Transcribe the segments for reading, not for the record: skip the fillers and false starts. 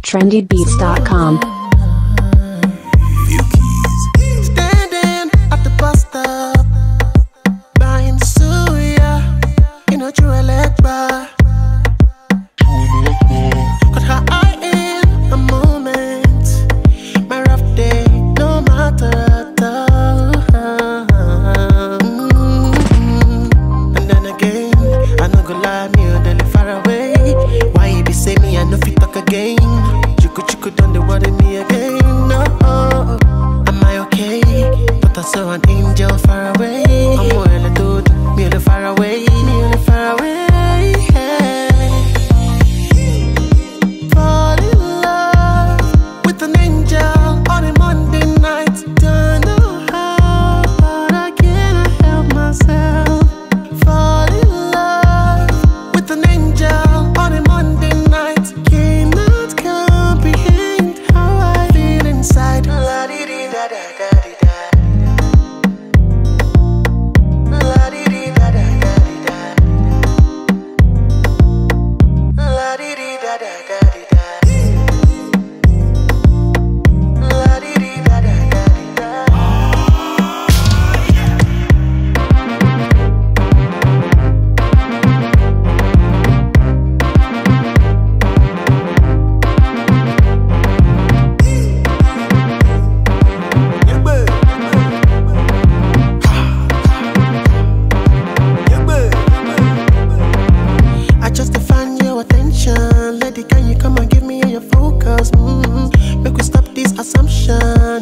trendybeats.com. Standing at the bus stop, buying suya, true electra. Got her eye in a moment, my rough day, no matter at all. And then again, I no go lie, me or Delhi far away. Why you be say me, I no fit talk again. Chuku done the word in me again. No, am I okay? But I saw an angel far away. I'm well a dude, me a far away, me a far away. Fall in love with an angel on a Monday night. Don't know how, but I can't help myself. Fall in love with an angel on a Monday night. Cannot comprehend how I feel inside. La di di da da da di da. La di di da da da di da. La di di da da da di da. La di di da da da di da. I just define your attention. Lady, can you come and give me your focus? Make we stop this assumption.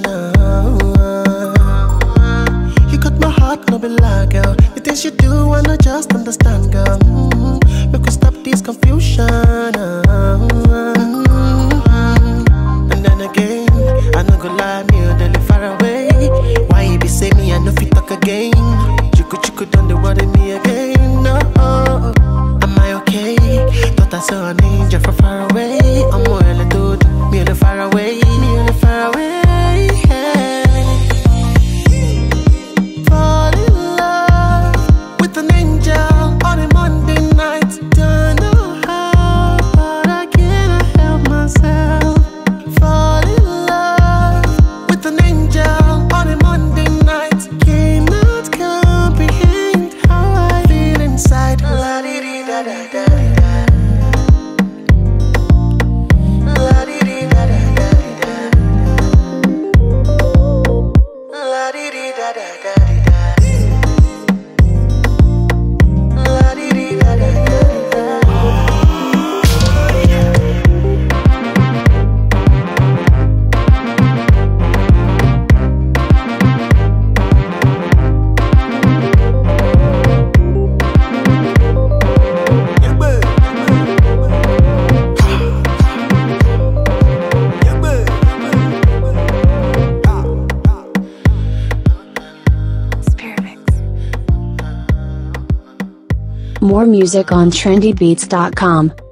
You got my heart, no be lie, girl. The things you do, I not just understand, girl. Make we stop this confusion. And then again, I no go lie, me or Delhi far away. Why you be say me, I no fit talk again. Chuku done the word in me again. No, am I okay? Thought I saw an angel from far away. I'm well a dude, me a far away, me a far away. Fall in love with an angel on a Monday night. Don't know how, but I can't help myself. Fall in love with an angel on a Monday night. Cannot comprehend how I feel inside. La di di da da da di da. La di di da da da di da. La di di da da da di da. La di di da da da di da. More music on trendybeats.com.